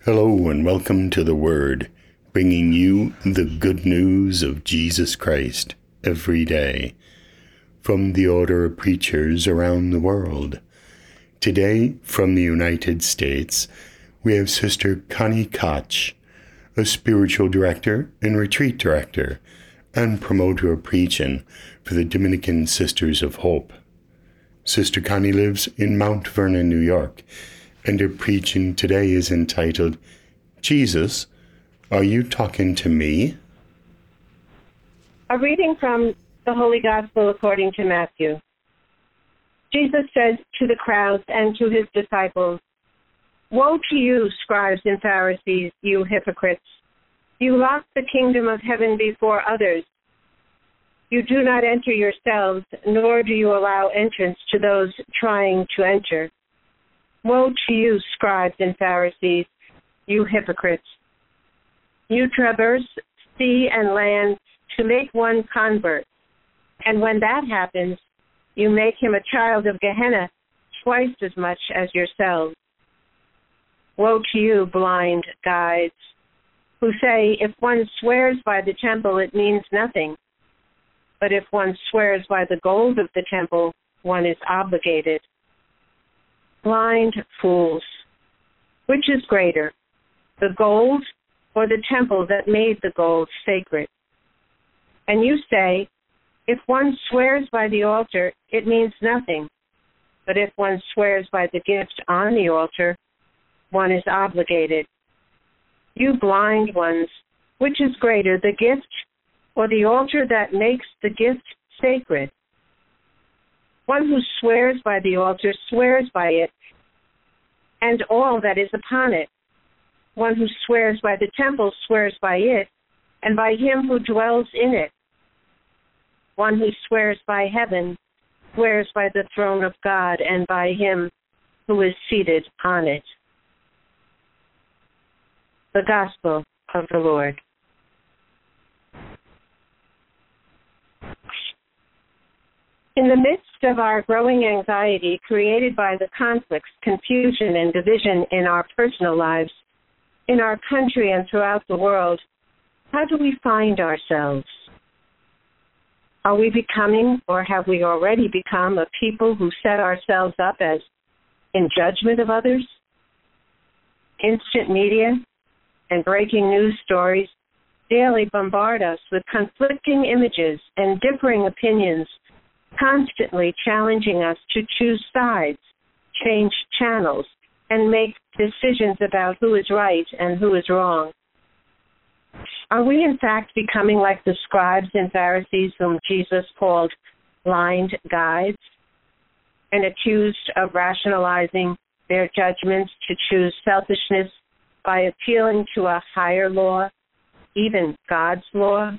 Hello and welcome to The Word, bringing you the good news of Jesus Christ every day from the Order of Preachers around the world. Today, from the United States, we have Sister Connie Koch, a spiritual director and retreat director and promoter of preaching for the Dominican Sisters of Hope. Sister Connie lives in Mount Vernon, New York, and her preaching today is entitled, Jesus, Are You Talking to Me? A reading from the Holy Gospel according to Matthew. Jesus said to the crowds and to his disciples, "Woe to you, scribes and Pharisees, you hypocrites! You lock the kingdom of heaven before others. You do not enter yourselves, nor do you allow entrance to those trying to enter. Woe to you, scribes and Pharisees, you hypocrites! You traverse sea and land to make one convert, and when that happens, you make him a child of Gehenna twice as much as yourselves. Woe to you, blind guides, who say, if one swears by the temple, it means nothing. But if one swears by the gold of the temple, one is obligated. Blind fools, which is greater, the gold or the temple that made the gold sacred? And you say, if one swears by the altar, it means nothing. But if one swears by the gift on the altar, one is obligated. You blind ones, which is greater, the gift or the altar that makes the gift sacred? One who swears by the altar swears by it and all that is upon it. One who swears by the temple swears by it and by him who dwells in it. One who swears by heaven swears by the throne of God and by him who is seated on it." The Gospel of the Lord. In the midst of our growing anxiety created by the conflicts, confusion, and division in our personal lives, in our country and throughout the world, how do we find ourselves? Are we becoming, or have we already become, a people who set ourselves up as in judgment of others? Instant media and breaking news stories daily bombard us with conflicting images and differing opinions, constantly challenging us to choose sides, change channels, and make decisions about who is right and who is wrong. Are we in fact becoming like the scribes and Pharisees whom Jesus called blind guides and accused of rationalizing their judgments to choose selfishness by appealing to a higher law, even God's law?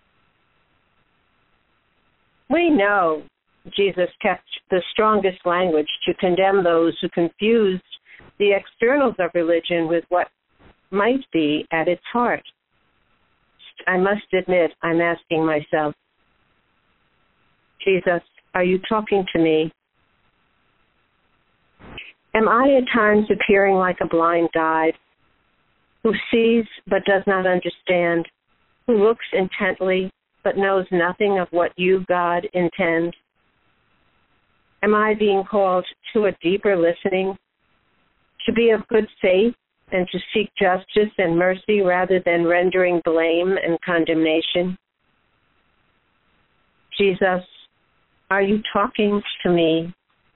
We know Jesus kept the strongest language to condemn those who confused the externals of religion with what might be at its heart. I must admit, I'm asking myself, Jesus, are you talking to me? Am I at times appearing like a blind guide who sees but does not understand, who looks intently but knows nothing of what you, God, intend? Am I being called to a deeper listening, to be of good faith and to seek justice and mercy rather than rendering blame and condemnation? Jesus, are you talking to me?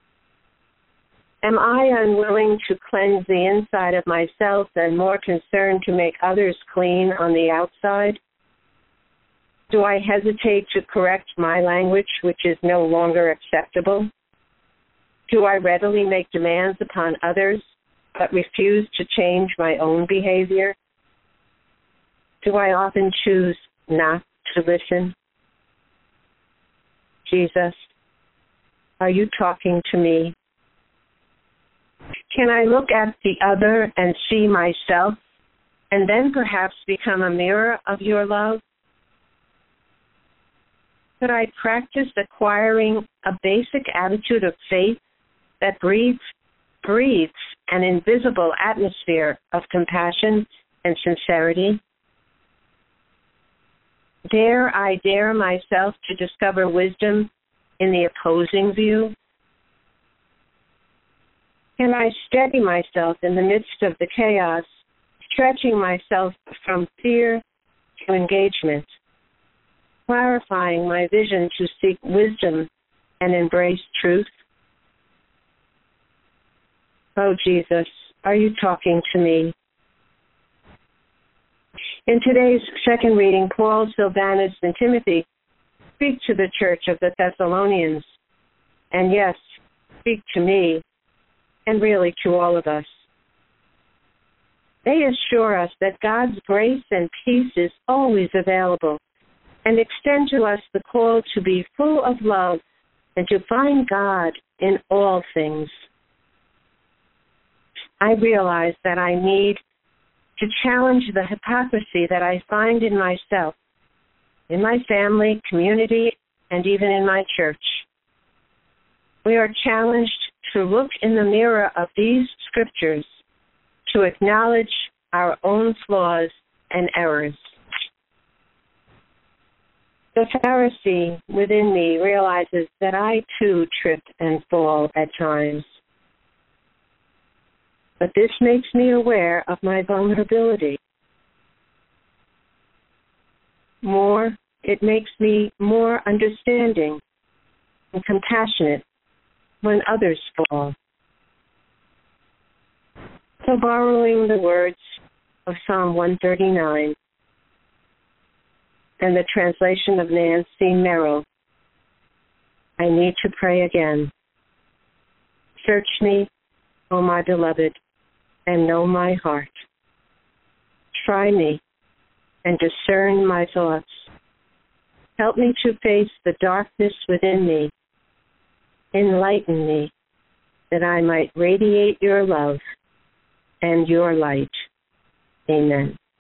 Am I unwilling to cleanse the inside of myself and more concerned to make others clean on the outside? Do I hesitate to correct my language, which is no longer acceptable? Do I readily make demands upon others, but refuse to change my own behavior? Do I often choose not to listen? Jesus, are you talking to me? Can I look at the other and see myself, and then perhaps become a mirror of your love? Could I practice acquiring a basic attitude of faith that breathes an invisible atmosphere of compassion and sincerity? Dare I dare myself to discover wisdom in the opposing view? Can I steady myself in the midst of the chaos, stretching myself from fear to engagement, clarifying my vision to seek wisdom and embrace truth? Oh, Jesus, are you talking to me? In today's second reading, Paul, Silvanus, and Timothy speak to the church of the Thessalonians, and yes, speak to me, and really to all of us. They assure us that God's grace and peace is always available and extend to us the call to be full of love and to find God in all things. I realize that I need to challenge the hypocrisy that I find in myself, in my family, community, and even in my church. We are challenged to look in the mirror of these scriptures, to acknowledge our own flaws and errors. The Pharisee within me realizes that I too trip and fall at times. But this makes me aware of my vulnerability. It makes me more understanding and compassionate when others fall. So borrowing the words of Psalm 139 and the translation of Nancy Merrill, I need to pray again. Search me, O my beloved, and know my heart. Try me and discern my thoughts. Help me to face the darkness within me. Enlighten me that I might radiate your love and your light. Amen.